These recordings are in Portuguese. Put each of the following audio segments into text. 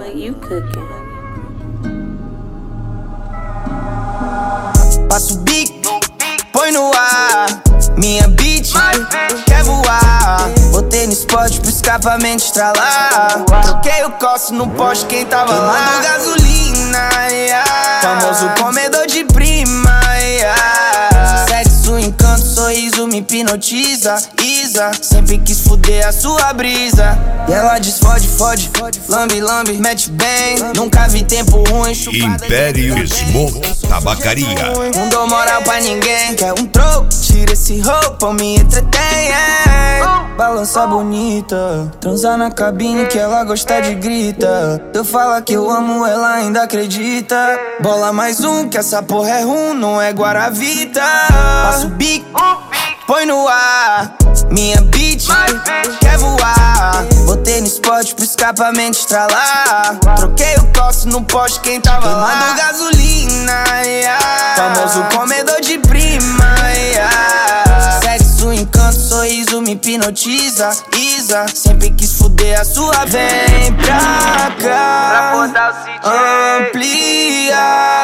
What you cooking? Passo o bico, põe no ar. Minha bitch quer voar. Botei no spot pro escapamento estralar. Troquei o coço no poste, quem tava lá queimando gasolina, famoso comedor de prima, sexo, encanto, sorriso me hipnotiza. Isa, sempre quis fuder a sua brisa. E ela diz fode, fode, lambe, lambe, mete bem. Nunca vi tempo ruim, Império Smoke Tabacaria. Não dou moral pra ninguém, quer um troco, tira esse roupa, me entretém. Balança bonita, transar na cabine que ela gosta de grita. Eu falo que eu amo, ela ainda acredita. Bola mais um, que essa porra é rum, não é Guaravita. Passo o bico, põe no ar. Minha bitch quer voar. Botei no spot pro escapamento estralar. Troquei o coço no poste, quem tava queimando gasolina, famoso comedor de prima, sexo, encanto, sorriso me hipnotiza. Isa, sempre quis fuder a sua. Vem pra cá, amplia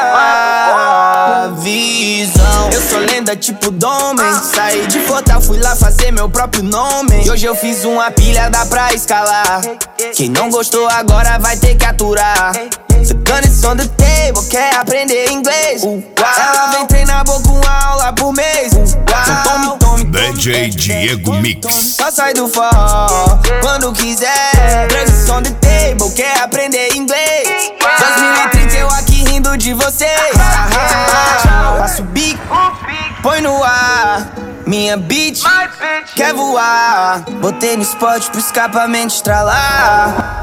a visão. Eu sou lenda tipo Domen. Saí de Fortal, fui lá fazer meu próprio nome. E hoje eu fiz uma pilha, dá pra escalar. Quem não gostou agora vai ter que aturar. The gun is on the table, quer aprender inglês. Ela vem treinar boca uma aula por mês. Então tome, DJ Diego Mix. só sai do forró quando quiser. Drugs on the table, quer aprender inglês. 2030 eu aqui rindo de vocês. Passo o bico, põe no ar. Minha bitch quer voar. Botei no spot pro escapamento estralar.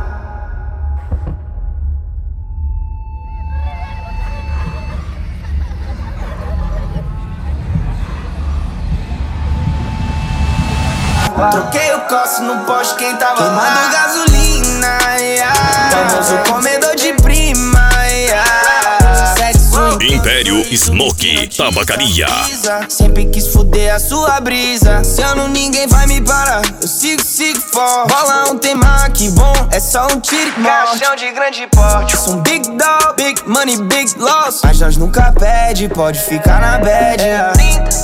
Troquei o coço no poste, quem tava queimando gasolina, famoso comedor de prima, sexo, Império Smoke Tabacaria. Sempre quis fuder a sua brisa. Se eu não, ninguém vai me parar. Eu sigo forte. Bola um tema que bom, é só um tiro e morte. Caixão de grande porte. Sou um big dog, big money, big loss. Mas nós nunca perde, pode ficar na bad.